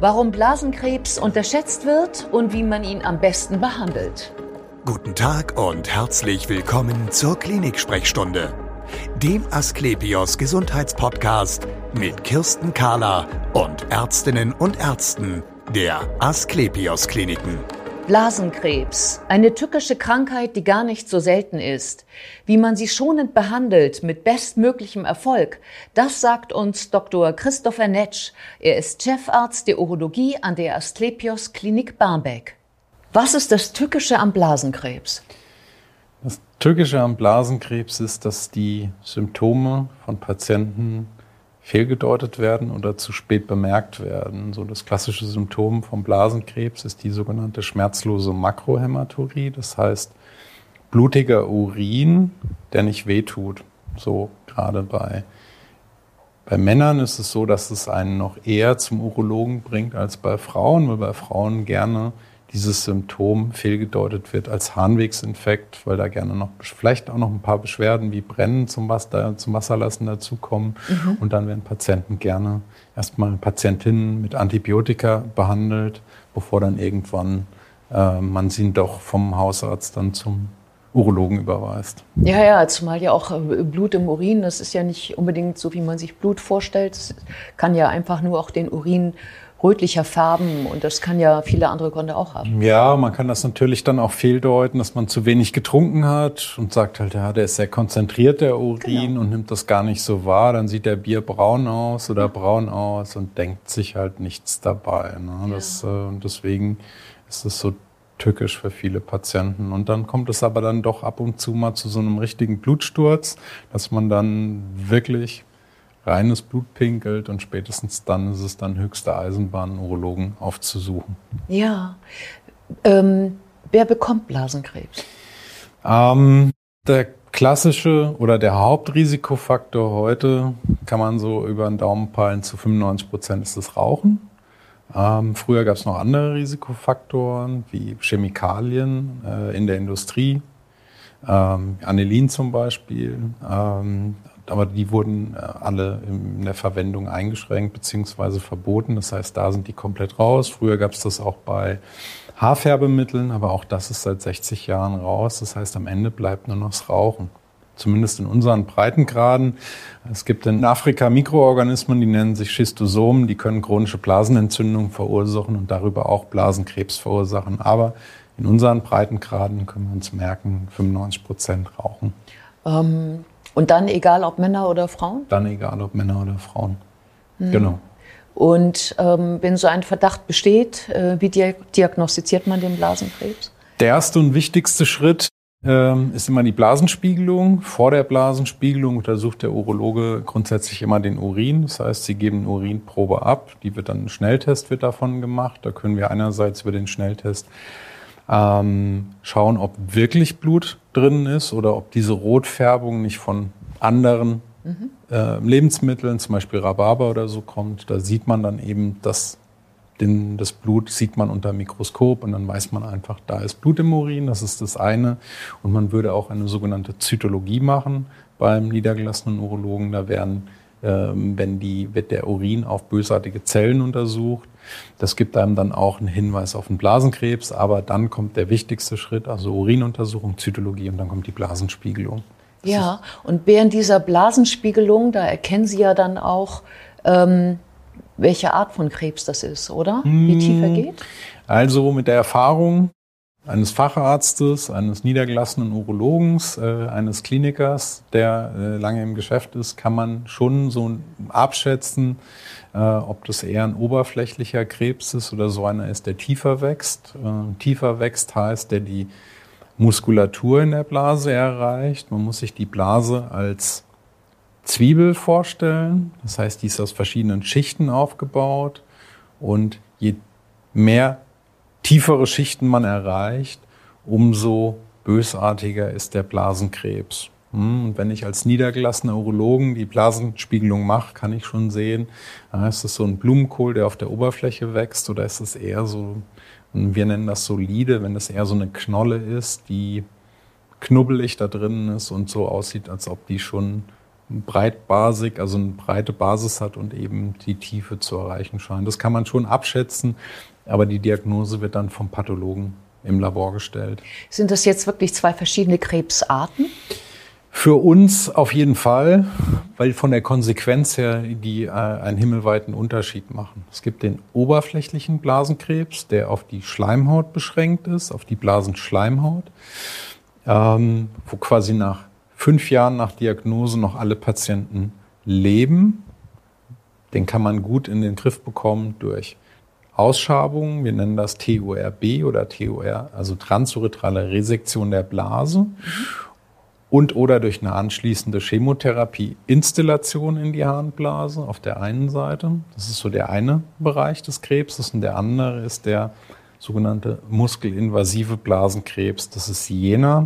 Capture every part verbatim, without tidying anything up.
Warum Blasenkrebs unterschätzt wird und wie man ihn am besten behandelt. Guten Tag und herzlich willkommen zur Klinik-Sprechstunde, dem Asklepios Gesundheitspodcast mit Kirsten Kahler und Ärztinnen und Ärzten der Asklepios Kliniken. Blasenkrebs, eine tückische Krankheit, die gar nicht so selten ist. Wie man sie schonend behandelt, mit bestmöglichem Erfolg, das sagt uns Doktor Christopher Netsch. Er ist Chefarzt der Urologie an der Asklepios Klinik Barmbek. Was ist das Tückische am Blasenkrebs? Das Tückische am Blasenkrebs ist, dass die Symptome von Patienten fehlgedeutet werden oder zu spät bemerkt werden. So das klassische Symptom vom Blasenkrebs ist die sogenannte schmerzlose Makrohämaturie. Das heißt blutiger Urin, der nicht wehtut. So gerade bei, bei Männern ist es so, dass es einen noch eher zum Urologen bringt als bei Frauen, weil bei Frauen gerne dieses Symptom fehlgedeutet wird als Harnwegsinfekt, weil da gerne noch vielleicht auch noch ein paar Beschwerden wie Brennen zum, Wasser, zum Wasserlassen dazukommen. Mhm. Und dann werden Patienten gerne erstmal Patientinnen mit Antibiotika behandelt, bevor dann irgendwann äh, man sie doch vom Hausarzt dann zum Urologen überweist. Ja, ja, zumal ja auch Blut im Urin, das ist ja nicht unbedingt so, wie man sich Blut vorstellt. Es kann ja einfach nur auch den Urin rötlicher färben und das kann ja viele andere Gründe auch haben. Ja, man kann das natürlich dann auch fehldeuten, dass man zu wenig getrunken hat und sagt halt, ja, der ist sehr konzentriert, der Urin, genau, und nimmt das gar nicht so wahr. Dann sieht der Bier braun aus oder braun aus und denkt sich halt nichts dabei. Ne? Ja. Das, äh, deswegen ist es so tückisch für viele Patienten. Und dann kommt es aber dann doch ab und zu mal zu so einem richtigen Blutsturz, dass man dann wirklich reines Blut pinkelt und spätestens dann ist es dann höchste Eisenbahn, einen Urologen aufzusuchen. Ja. Ähm, wer bekommt Blasenkrebs? Ähm, der klassische oder der Hauptrisikofaktor heute, kann man so über den Daumen peilen, zu fünfundneunzig Prozent ist das Rauchen. Ähm, früher gab es noch andere Risikofaktoren wie Chemikalien äh, in der Industrie, ähm, Anilin zum Beispiel. Ähm, Aber die wurden alle in der Verwendung eingeschränkt bzw. verboten. Das heißt, da sind die komplett raus. Früher gab es das auch bei Haarfärbemitteln, aber auch das ist seit sechzig Jahren raus. Das heißt, am Ende bleibt nur noch das Rauchen. Zumindest in unseren Breitengraden. Es gibt in Afrika Mikroorganismen, die nennen sich Schistosomen. Die können chronische Blasenentzündungen verursachen und darüber auch Blasenkrebs verursachen. Aber in unseren Breitengraden können wir uns merken, fünfundneunzig Prozent rauchen. Ähm Und dann egal, ob Männer oder Frauen? Dann egal, ob Männer oder Frauen. Mhm. Genau. Und ähm, wenn so ein Verdacht besteht, äh, wie diagnostiziert man den Blasenkrebs? Der erste und wichtigste Schritt ähm, ist immer die Blasenspiegelung. Vor der Blasenspiegelung untersucht der Urologe grundsätzlich immer den Urin. Das heißt, sie geben eine Urinprobe ab. Die wird dann, ein Schnelltest wird davon gemacht. Da können wir einerseits über den Schnelltest Ähm, schauen, ob wirklich Blut drin ist oder ob diese Rotfärbung nicht von anderen mhm. äh, Lebensmitteln, zum Beispiel Rhabarber oder so, kommt. Da sieht man dann eben, dass den, das Blut sieht man unter dem Mikroskop und dann weiß man einfach, da ist Blut im Urin, das ist das eine. Und man würde auch eine sogenannte Zytologie machen beim niedergelassenen Urologen. Da werden, ähm, wenn die, wird der Urin auf bösartige Zellen untersucht. Das gibt einem dann auch einen Hinweis auf den Blasenkrebs, aber dann kommt der wichtigste Schritt, also Urinuntersuchung, Zytologie und dann kommt die Blasenspiegelung. Das ja, und während dieser Blasenspiegelung, da erkennen Sie ja dann auch, ähm, welche Art von Krebs das ist, oder? Wie tief er geht? Also mit der Erfahrung eines Facharztes, eines niedergelassenen Urologens, äh, eines Klinikers, der äh, lange im Geschäft ist, kann man schon so abschätzen, äh, ob das eher ein oberflächlicher Krebs ist oder so einer ist, der tiefer wächst. Äh, tiefer wächst heißt, der die Muskulatur in der Blase erreicht. Man muss sich die Blase als Zwiebel vorstellen. Das heißt, die ist aus verschiedenen Schichten aufgebaut und je mehr tiefere Schichten man erreicht, umso bösartiger ist der Blasenkrebs. Und wenn ich als niedergelassener Urologen die Blasenspiegelung mache, kann ich schon sehen, ist das so ein Blumenkohl, der auf der Oberfläche wächst, oder ist es eher so, wir nennen das solide, wenn das eher so eine Knolle ist, die knubbelig da drin ist und so aussieht, als ob die schon breitbasig, also eine breite Basis hat und eben die Tiefe zu erreichen scheint. Das kann man schon abschätzen, aber die Diagnose wird dann vom Pathologen im Labor gestellt. Sind das jetzt wirklich zwei verschiedene Krebsarten? Für uns auf jeden Fall, weil von der Konsequenz her die äh, einen himmelweiten Unterschied machen. Es gibt den oberflächlichen Blasenkrebs, der auf die Schleimhaut beschränkt ist, auf die Blasenschleimhaut, ähm, wo quasi nach fünf Jahren nach Diagnose noch alle Patienten leben. Den kann man gut in den Griff bekommen durch Ausschabungen. Wir nennen das T U R B oder T U R, also transuretrale Resektion der Blase. Mhm. Und oder durch eine anschließende Chemotherapie-Installation in die Harnblase auf der einen Seite. Das ist so der eine Bereich des Krebses. Und der andere ist der sogenannte muskelinvasive Blasenkrebs. Das ist jener,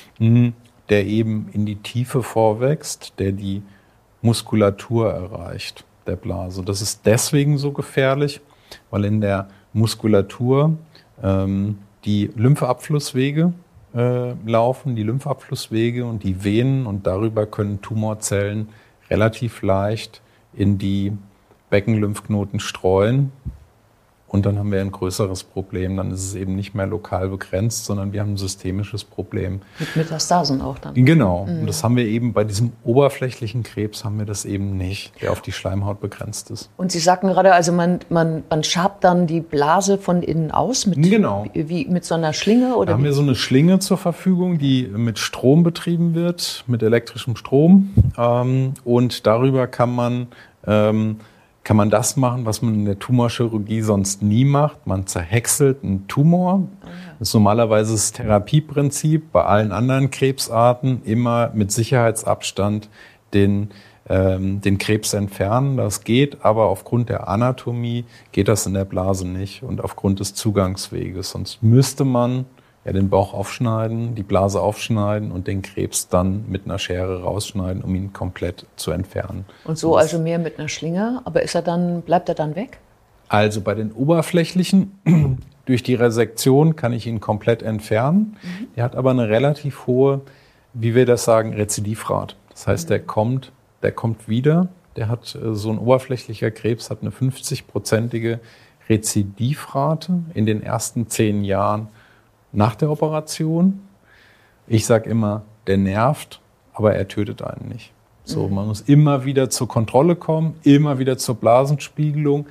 der eben in die Tiefe vorwächst, der die Muskulatur erreicht, der Blase. Das ist deswegen so gefährlich, weil in der Muskulatur ähm, die Lymphabflusswege äh, laufen, die Lymphabflusswege und die Venen, und darüber können Tumorzellen relativ leicht in die Beckenlymphknoten streuen. Und dann haben wir ein größeres Problem. Dann ist es eben nicht mehr lokal begrenzt, sondern wir haben ein systemisches Problem. Mit Metastasen auch dann. Genau. Mhm. Und das haben wir eben bei diesem oberflächlichen Krebs haben wir das eben nicht, der auf die Schleimhaut begrenzt ist. Und Sie sagten gerade, also man, man, man schabt dann die Blase von innen aus mit, genau. wie, mit so einer Schlinge? Oder da haben wie? wir so eine Schlinge zur Verfügung, die mit Strom betrieben wird, mit elektrischem Strom. Ähm, und darüber kann man... Ähm, kann man das machen, was man in der Tumorchirurgie sonst nie macht. Man zerhäckselt einen Tumor. Das ist normalerweise das Therapieprinzip. Bei allen anderen Krebsarten immer mit Sicherheitsabstand den, ähm, den Krebs entfernen. Das geht, aber aufgrund der Anatomie geht das in der Blase nicht und aufgrund des Zugangsweges. Sonst müsste man ja den Bauch aufschneiden, die Blase aufschneiden und den Krebs dann mit einer Schere rausschneiden, um ihn komplett zu entfernen. Und so also mehr mit einer Schlinge, aber ist er dann, bleibt er dann weg? Also bei den oberflächlichen, durch die Resektion kann ich ihn komplett entfernen. Mhm. Er hat aber eine relativ hohe, wie wir das sagen, Rezidivrate. Das heißt, mhm. der kommt, der kommt wieder. Der hat so ein oberflächlicher Krebs, hat eine fünfzig-prozentige Rezidivrate in den ersten zehn Jahren nach der Operation. Ich sage immer, der nervt, aber er tötet einen nicht. So, man muss immer wieder zur Kontrolle kommen, immer wieder zur Blasenspiegelung,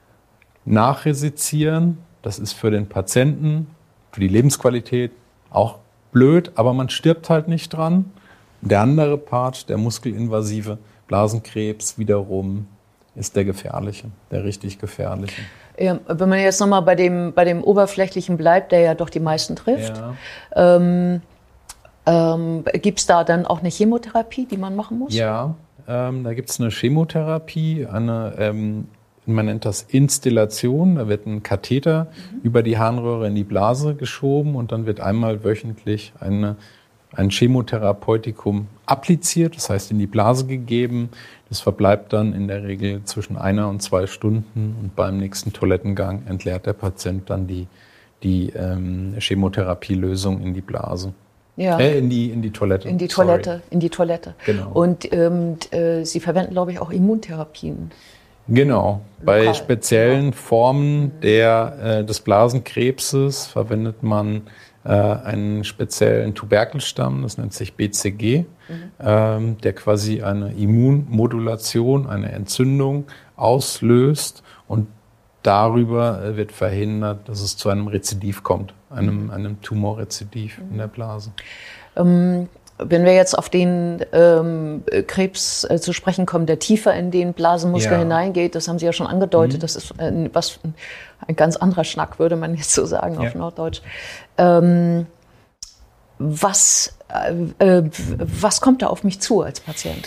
nachresizieren. Das ist für den Patienten, für die Lebensqualität auch blöd, aber man stirbt halt nicht dran. Der andere Part, der muskelinvasive Blasenkrebs wiederum, ist der gefährliche, der richtig gefährliche. Ja, wenn man jetzt nochmal bei dem, bei dem Oberflächlichen bleibt, der ja doch die meisten trifft, ja. ähm, ähm, gibt es da dann auch eine Chemotherapie, die man machen muss? Ja, ähm, da gibt es eine Chemotherapie, eine, ähm, man nennt das Instillation. Da wird ein Katheter mhm. über die Harnröhre in die Blase geschoben und dann wird einmal wöchentlich eine ein Chemotherapeutikum appliziert, das heißt in die Blase gegeben. Das verbleibt dann in der Regel zwischen einer und zwei Stunden und beim nächsten Toilettengang entleert der Patient dann die, die ähm, Chemotherapielösung in die Blase. Ja. Äh, in die, in die Toilette. In die Toilette, Sorry. in die Toilette. Genau. Und ähm, äh, Sie verwenden, glaube ich, auch Immuntherapien. Genau. Bei Lokal. speziellen ja. Formen der, äh, des Blasenkrebses verwendet man einen speziellen Tuberkelstamm, das nennt sich B C G, mhm. ähm, der quasi eine Immunmodulation, eine Entzündung auslöst und darüber wird verhindert, dass es zu einem Rezidiv kommt, einem, einem Tumorrezidiv mhm. in der Blase. Ähm, wenn wir jetzt auf den ähm, Krebs äh, zu sprechen kommen, der tiefer in den Blasenmuskel ja. hineingeht, das haben Sie ja schon angedeutet, mhm. das ist äh, was, ein ganz anderer Schnack, würde man jetzt so sagen ja. auf Norddeutsch. Ähm, was, äh, was kommt da auf mich zu als Patient?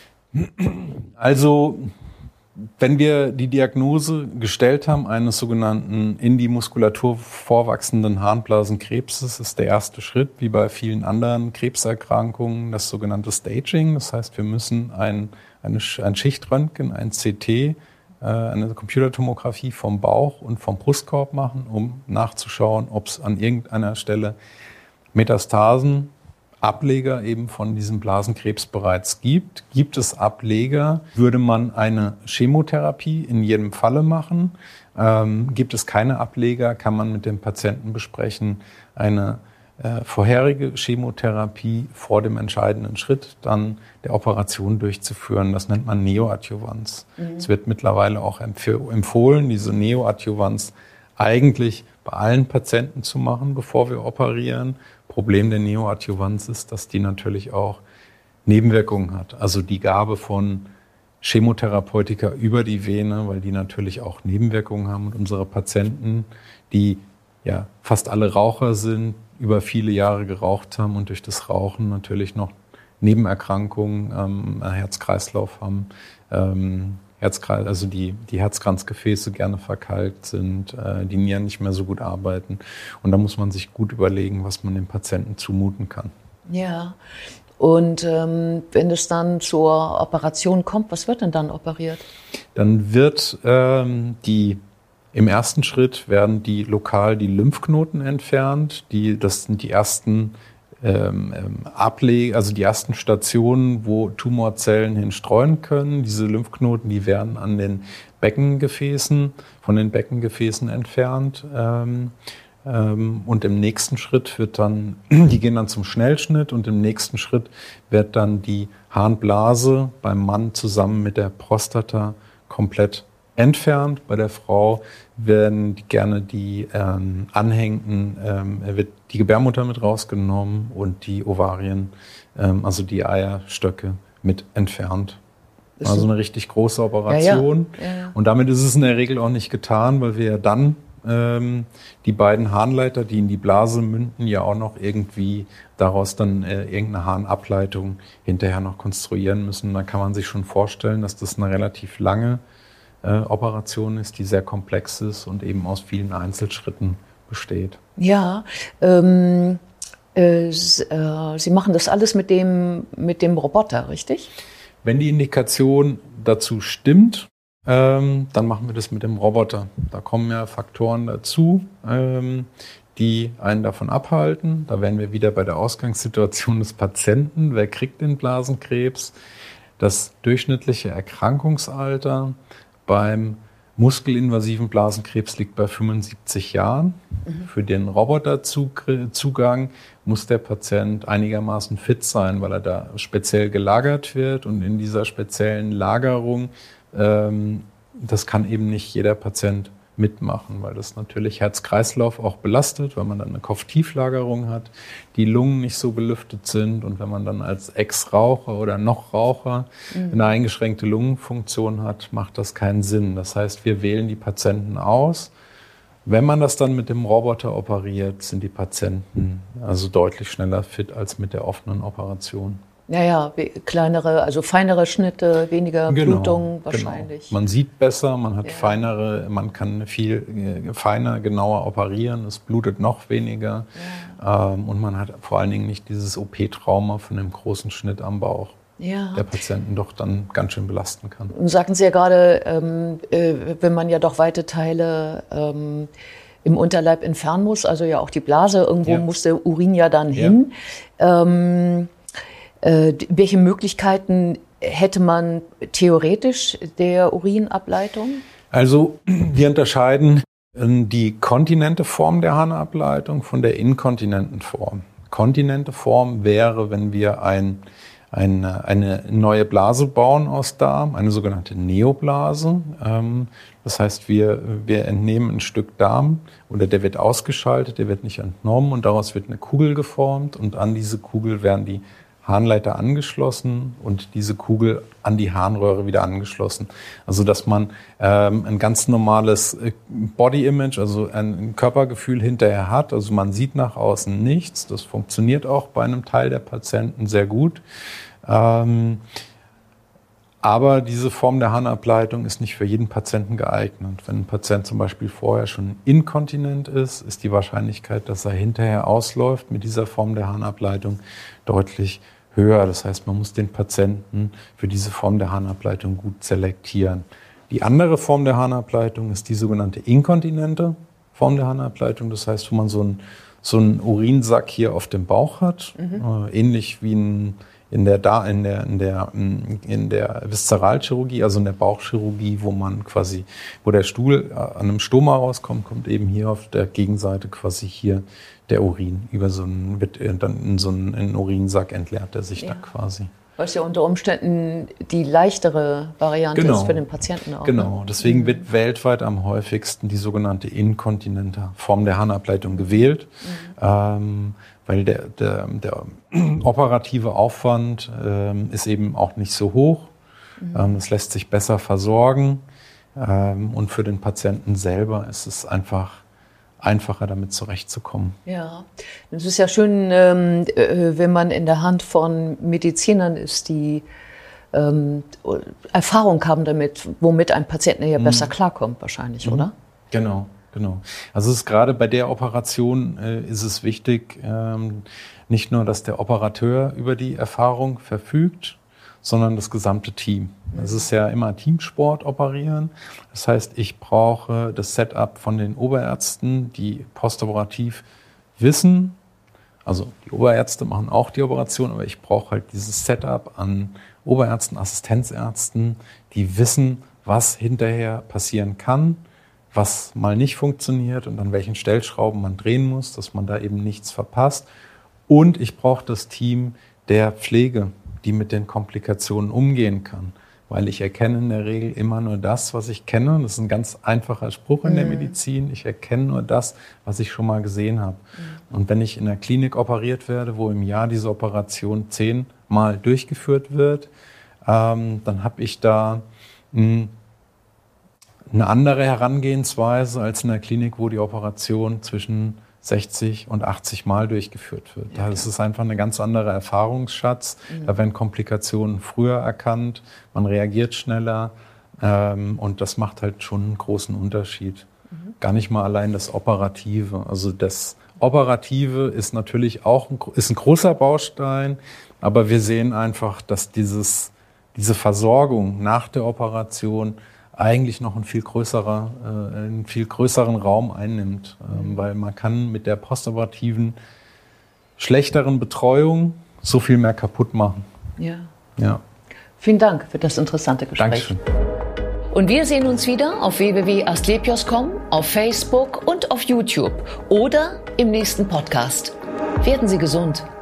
Also, wenn wir die Diagnose gestellt haben, eines sogenannten in die Muskulatur vorwachsenden Harnblasenkrebses, ist der erste Schritt, wie bei vielen anderen Krebserkrankungen, das sogenannte Staging. Das heißt, wir müssen ein, eine, ein Schichtröntgen, ein C T, eine Computertomographie vom Bauch und vom Brustkorb machen, um nachzuschauen, ob es an irgendeiner Stelle Metastasen, Ableger eben von diesem Blasenkrebs bereits gibt. Gibt es Ableger, würde man eine Chemotherapie in jedem Falle machen. Ähm, gibt es keine Ableger, kann man mit dem Patienten besprechen, eine äh, vorherige Chemotherapie vor dem entscheidenden Schritt dann der Operation durchzuführen. Das nennt man Neoadjuvanz. Mhm. Es wird mittlerweile auch empf- empfohlen, diese Neoadjuvanz eigentlich bei allen Patienten zu machen, bevor wir operieren. Problem der Neoadjuvanz ist, dass die natürlich auch Nebenwirkungen hat. Also die Gabe von Chemotherapeutika über die Vene, weil die natürlich auch Nebenwirkungen haben. Und unsere Patienten, die ja fast alle Raucher sind, über viele Jahre geraucht haben und durch das Rauchen natürlich noch Nebenerkrankungen, ähm, Herz-Kreislauf haben, ähm, Herzkreis, also die, die Herzkranzgefäße gerne verkalkt sind, äh, die Nieren nicht mehr so gut arbeiten. Und da muss man sich gut überlegen, was man dem Patienten zumuten kann. Ja, und ähm, wenn es dann zur Operation kommt, was wird denn dann operiert? Dann wird ähm, die, im ersten Schritt werden die lokal die Lymphknoten entfernt. Die, das sind die ersten Ähm, Ablege, also die ersten Stationen, wo Tumorzellen hinstreuen können. Diese Lymphknoten, die werden an den Beckengefäßen, von den Beckengefäßen entfernt. Ähm, ähm, und im nächsten Schritt wird dann, die gehen dann zum Schnellschnitt und im nächsten Schritt wird dann die Harnblase beim Mann zusammen mit der Prostata komplett entfernt. Bei der Frau werden gerne die ähm, anhängenden, ähm, wird die Gebärmutter mit rausgenommen und die Ovarien, ähm, also die Eierstöcke mit entfernt. Also eine richtig große Operation. Ja, ja. Ja, ja. Und damit ist es in der Regel auch nicht getan, weil wir ja dann ähm, die beiden Harnleiter, die in die Blase münden, ja auch noch irgendwie daraus dann äh, irgendeine Harnableitung hinterher noch konstruieren müssen. Da kann man sich schon vorstellen, dass das eine relativ lange Operation ist, die sehr komplex ist und eben aus vielen Einzelschritten besteht. Ja, ähm, äh, Sie machen das alles mit dem, mit dem Roboter, richtig? Wenn die Indikation dazu stimmt, ähm, dann machen wir das mit dem Roboter. Da kommen ja Faktoren dazu, ähm, die einen davon abhalten. Da wären wir wieder bei der Ausgangssituation des Patienten. Wer kriegt den Blasenkrebs? Das durchschnittliche Erkrankungsalter beim muskelinvasiven Blasenkrebs liegt bei fünfundsiebzig Jahren. Mhm. Für den Roboterzugang muss der Patient einigermaßen fit sein, weil er da speziell gelagert wird. Und in dieser speziellen Lagerung, ähm, das kann eben nicht jeder Patient mitmachen, weil das natürlich Herz-Kreislauf auch belastet, weil man dann eine Kopftieflagerung hat, die Lungen nicht so belüftet sind und wenn man dann als Ex-Raucher oder noch Raucher mhm. eine eingeschränkte Lungenfunktion hat, macht das keinen Sinn. Das heißt, wir wählen die Patienten aus. Wenn man das dann mit dem Roboter operiert, sind die Patienten also deutlich schneller fit als mit der offenen Operation. Ja, ja, kleinere, also feinere Schnitte, weniger genau, Blutung wahrscheinlich. Genau. Man sieht besser, man hat ja. feinere, man kann viel äh, feiner, genauer operieren, es blutet noch weniger ja. ähm, und man hat vor allen Dingen nicht dieses O P-Trauma von dem großen Schnitt am Bauch, ja. der Patienten doch dann ganz schön belasten kann. Und sagten Sie ja gerade, ähm, äh, wenn man ja doch weite Teile ähm, im Unterleib entfernen muss, also ja auch die Blase, irgendwo ja. muss der Urin ja dann ja. hin. Ähm, Äh, welche Möglichkeiten hätte man theoretisch der Urinableitung? Also wir unterscheiden die kontinente Form der Harnableitung von der inkontinenten Form. Kontinente Form wäre, wenn wir ein, eine, eine neue Blase bauen aus Darm, eine sogenannte Neoblase. Ähm, das heißt, wir, wir entnehmen ein Stück Darm oder der wird ausgeschaltet, der wird nicht entnommen und daraus wird eine Kugel geformt und an diese Kugel werden die Harnleiter angeschlossen und diese Kugel an die Harnröhre wieder angeschlossen. Also dass man ähm, ein ganz normales Body Image, also ein Körpergefühl hinterher hat. Also man sieht nach außen nichts. Das funktioniert auch bei einem Teil der Patienten sehr gut. Ähm, aber diese Form der Harnableitung ist nicht für jeden Patienten geeignet. Wenn ein Patient zum Beispiel vorher schon inkontinent ist, ist die Wahrscheinlichkeit, dass er hinterher ausläuft mit dieser Form der Harnableitung deutlich höher. Das heißt, man muss den Patienten für diese Form der Harnableitung gut selektieren. Die andere Form der Harnableitung ist die sogenannte inkontinente Form der Harnableitung. Das heißt, wo man so einen so einen Urinsack hier auf dem Bauch hat, mhm. äh, ähnlich wie ein, in der da in der in der in der Viszeralchirurgie, also in der Bauchchirurgie, wo man quasi, wo der Stuhl an einem Stoma rauskommt, kommt eben hier auf der Gegenseite quasi hier der Urin über so einen, wird dann in so einen, in einen Urinsack entleert er sich ja. da quasi. Was ja unter Umständen die leichtere Variante genau. ist für den Patienten auch. Genau, deswegen mhm. wird weltweit am häufigsten die sogenannte inkontinente Form der Harnableitung gewählt, mhm. ähm, weil der, der, der operative Aufwand ähm, ist eben auch nicht so hoch. Mhm. Ähm, das lässt sich besser versorgen ähm, und für den Patienten selber ist es einfach einfacher, damit zurechtzukommen. Ja, es ist ja schön, ähm, wenn man in der Hand von Medizinern ist, die ähm, Erfahrung haben damit, womit ein Patient ja besser mhm. klarkommt wahrscheinlich, mhm. oder? Genau, genau. Also es ist gerade bei der Operation äh, ist es wichtig, ähm, nicht nur, dass der Operateur über die Erfahrung verfügt, sondern das gesamte Team. Es ist ja immer Teamsport operieren. Das heißt, ich brauche das Setup von den Oberärzten, die postoperativ wissen, also die Oberärzte machen auch die Operation, aber ich brauche halt dieses Setup an Oberärzten, Assistenzärzten, die wissen, was hinterher passieren kann, was mal nicht funktioniert und an welchen Stellschrauben man drehen muss, dass man da eben nichts verpasst. Und ich brauche das Team der Pflege, die mit den Komplikationen umgehen kann. Weil ich erkenne in der Regel immer nur das, was ich kenne. Das ist ein ganz einfacher Spruch in der Medizin. Ich erkenne nur das, was ich schon mal gesehen habe. Mhm. Und wenn ich in der Klinik operiert werde, wo im Jahr diese Operation zehnmal durchgeführt wird, ähm, dann habe ich da mh, eine andere Herangehensweise als in der Klinik, wo die Operation zwischen sechzig und achtzig Mal durchgeführt wird. Ja, das ist einfach eine ganz andere Erfahrungsschatz. Mhm. Da werden Komplikationen früher erkannt, man reagiert schneller ähm, und das macht halt schon einen großen Unterschied. Mhm. Gar nicht mal allein das Operative. Also das Operative ist natürlich auch ein, ist ein großer Baustein, aber wir sehen einfach, dass dieses, diese Versorgung nach der Operation eigentlich noch ein viel größerer, äh, einen viel größeren Raum einnimmt, ähm, weil man kann mit der postoperativen schlechteren Betreuung so viel mehr kaputt machen. Ja. Ja. Vielen Dank für das interessante Gespräch. Dankeschön. Und wir sehen uns wieder auf w w w punkt asklepios punkt com, auf Facebook und auf YouTube oder im nächsten Podcast. Werden Sie gesund.